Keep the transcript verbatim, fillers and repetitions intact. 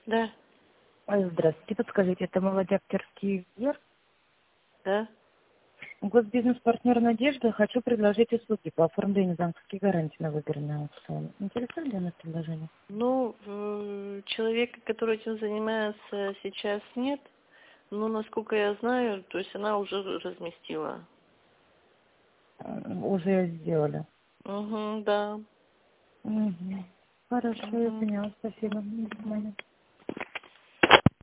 Да. Ой, здравствуйте, подскажите, это молодяк-терский вверх? Да. Госбизнес-партнер «Надежда». Хочу предложить услуги по оформлению банковских гарантий на выбранный аукцион. Интересует ли нас предложение? Ну, э, человека, который этим занимается, сейчас нет. Но, насколько я знаю, то есть она уже разместила. М, Уже сделали. Угу, да. Угу. Хорошо, я Угу. поняла. Спасибо. До свидания.